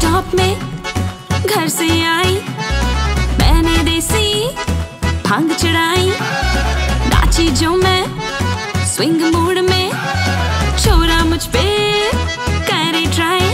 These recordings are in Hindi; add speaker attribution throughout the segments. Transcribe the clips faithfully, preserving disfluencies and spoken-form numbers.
Speaker 1: स्टॉप में घर से आई, मैंने देसी भांग चढ़ाई, नाची जो मैं स्विंग मूड में, छोरा मुझ पे करे ट्राई।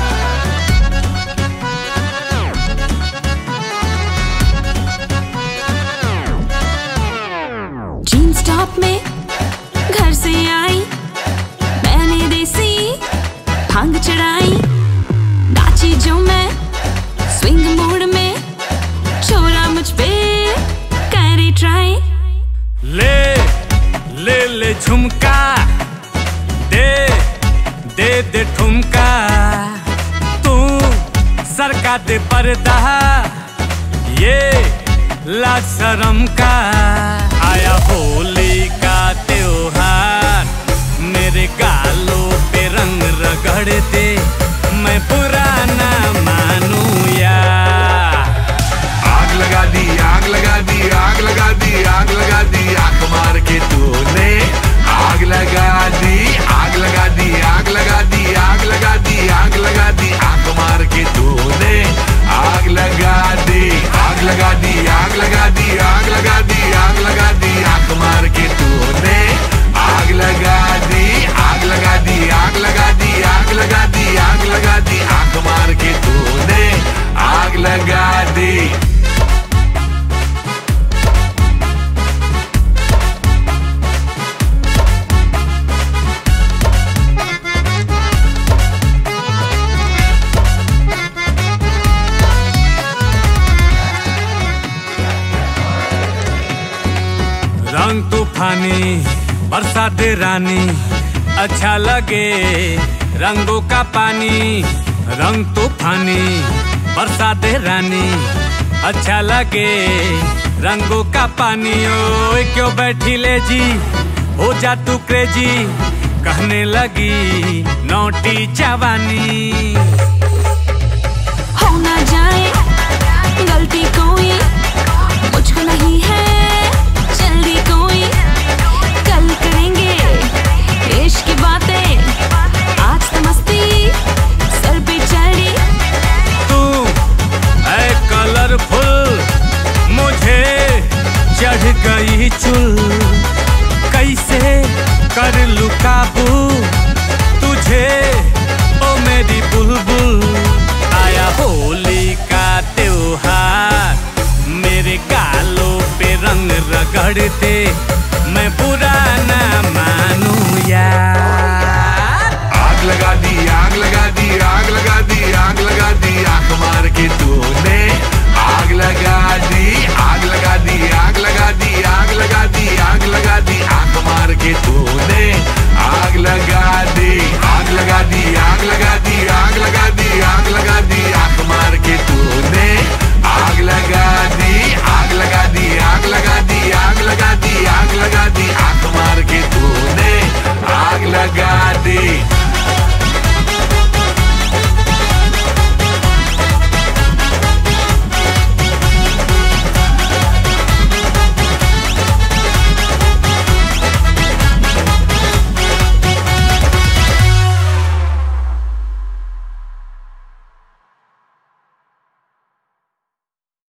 Speaker 1: जीन्स टॉप में घर से आई, मैंने देसी भांग चढ़ाई, नाची जो मैं स्विंग मूड में, छोरा मुझ पे करे ट्राई।
Speaker 2: ले ले ले झुमका, दे दे दे ठुमका, तू सरका दे पर्दा, ये लाज शर्म का। आया होली का त्योहार, मेरे गालों पे रंग रगड़ दे, मैं पुराना मानूं यार।
Speaker 3: आग लगा दी, आग लगा दी, आग लगा दी, आग लगा दी, आग मार के तूने आग लगा दी, आग लगा दी, आग लगा दी, आग लगा दी, आग लगा दी, आग मार के तूने आग लगा दी, आग लगा दी, आग लगा दी, आग लगा दी, आग लगा दी, आग मार के तूने आग लगा दी, आग लगा दी, आग लगा दी, आग लगा दी, आग लगा दी, आग मार के तूने आग लगा दी।
Speaker 2: रंग तूफानी बरसाते रानी, अच्छा लगे रंगों का पानी। रंग तूफानी बरसाते रानी, अच्छा लगे रंगों का पानी। ओ क्यों बैठी ले जी, हो जा तू क्रेजी, कहने लगी नौटी जवानी।